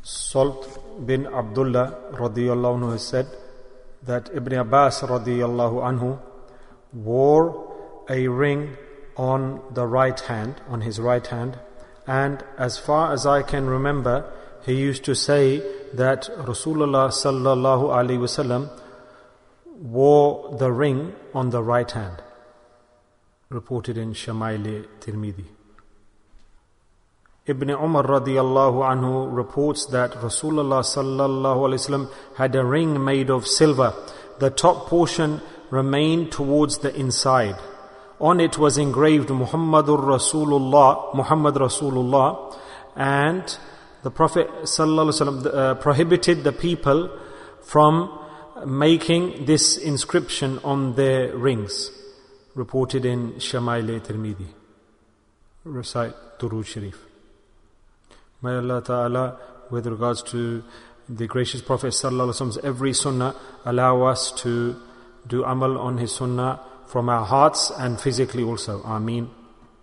Salt bin Abdullah radiyallahu anhu said that Ibn Abbas radiyallahu anhu wore a ring on the right hand, on his right hand, and as far as I can remember, he used to say that Rasulullah sallallahu alaihi wasallam wore the ring on the right hand. Reported in Shama'il Tirmidhi. Ibn Umar radiyallahu anhu reports that Rasulullah sallallahu alaihi wasallam had a ring made of silver. The top portion remained towards the inside. On it was engraved Muhammadur Rasulullah, Muhammad Rasulullah, and the Prophet sallallahu alaihi wasallam prohibited the people from making this inscription on their rings. Reported in Shama'il Tirmidhi. Recite Durood Sharif. May Allah Ta'ala, with regards to the gracious Prophet sallallahu alaihi wasallam's every sunnah, allow us to do amal on his sunnah from our hearts and physically also. Ameen.